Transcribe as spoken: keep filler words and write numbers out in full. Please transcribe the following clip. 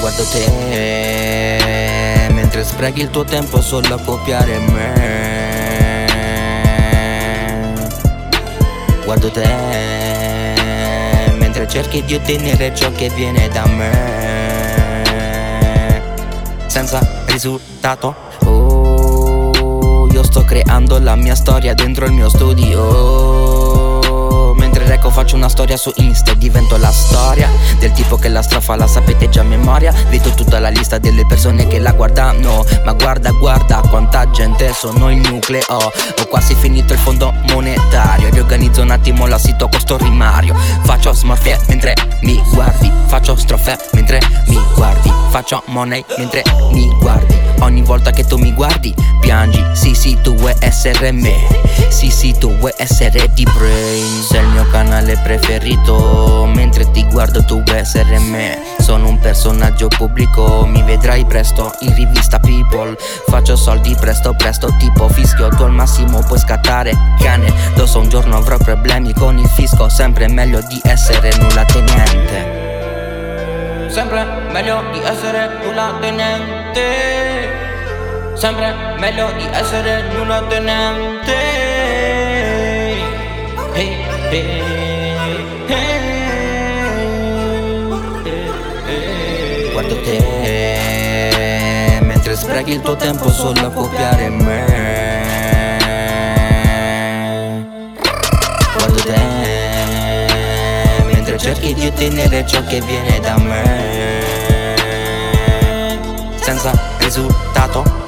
Guardo te mentre sprechi il tuo tempo solo a copiare me. Guardo te mentre cerchi di ottenere ciò che viene da me, senza risultato. Oh, io sto creando la mia storia dentro il mio studio. Mentre reco faccio una storia su Insta e divento la storia del tipo che la strofa la sapete già a memoria. Vedo tutta la lista delle persone che la guardano, ma guarda guarda quanta gente sono il nucleo. Ho quasi finito il fondo monetario, riorganizzo un attimo la sito con sto rimario. Faccio smorfie mentre mi guardi, faccio strofe mentre mi guardi, faccio money mentre mi guardi. Ogni volta che tu mi guardi piangi, sì sì tu vuoi essere me, sì sì tu vuoi essere D-Brain. Sei il mio canale preferito, mentre ti guardo tu vuoi essere me. Sono un personaggio pubblico, mi vedrai presto in rivista People. Faccio soldi presto presto tipo fischio, tu al massimo puoi scattare cane. Lo so un giorno avrò problemi con il fisco, sempre meglio di essere nulla tenente. Sempre meglio di essere nulla tenente. Sempre meglio di essere nulla tenente. Hey, hey, hey, hey. Guardo te mentre sprechi il tuo tempo solo a copiare me. Guardo te mentre cerchi di ottenere ciò che viene da me, senza risultato.